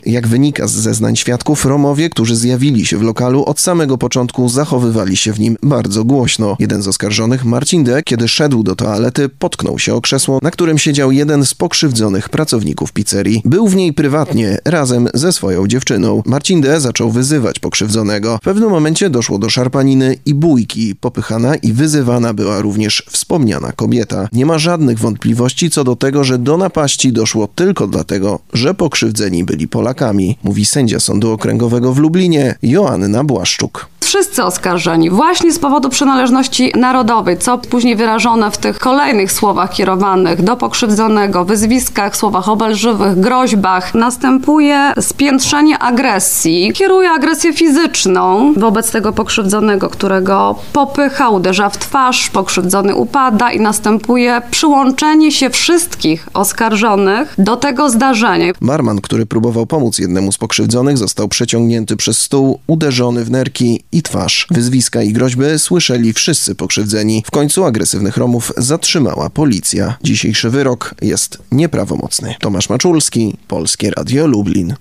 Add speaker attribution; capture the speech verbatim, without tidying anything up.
Speaker 1: Jak wynika z zeznań świadków, Romowie, którzy zjawili się w lokalu, od samego początku zachowywali się w nim bardzo głośno. Jeden z oskarżonych, Marcin D., kiedy szedł do toalety, potknął się o krzesło, na którym siedział jeden z pokrzywdzonych pracowników pizzerii. Był w niej prywatnie, razem ze swoją dziewczyną. Marcin D. zaczął wyzywać pokrzywdzonego. W pewnym momencie doszło do szarpaniny i bójki. Popychana i wyzywana była również wspomniana kobieta. Nie ma żadnych wątpliwości co do tego, że do napaści doszło tylko dlatego, że pokrzywdzeni byli Polakami, mówi sędzia Sądu Okręgowego w Lublinie Joanna Błaszczuk.
Speaker 2: Wszyscy oskarżeni właśnie z powodu przynależności narodowej, co później wyrażone w tych kolejnych słowach kierowanych do pokrzywdzonego, wyzwiskach, słowach obelżywych, groźbach, następuje spiętrzenie agresji. Kieruje agresję fizyczną wobec tego pokrzywdzonego, którego popycha, uderza w twarz, pokrzywdzony upada i następuje przyłączenie się wszystkich oskarżonych do tego zdarzenia.
Speaker 1: Barman, który próbował pomóc jednemu z pokrzywdzonych, został przeciągnięty przez stół, uderzony w nerki i twarz. Wyzwiska i groźby słyszeli wszyscy pokrzywdzeni. W końcu agresywnych Romów zatrzymała policja. Dzisiejszy wyrok jest nieprawomocny. Tomasz Maczulski, Polskie Radio Lublin.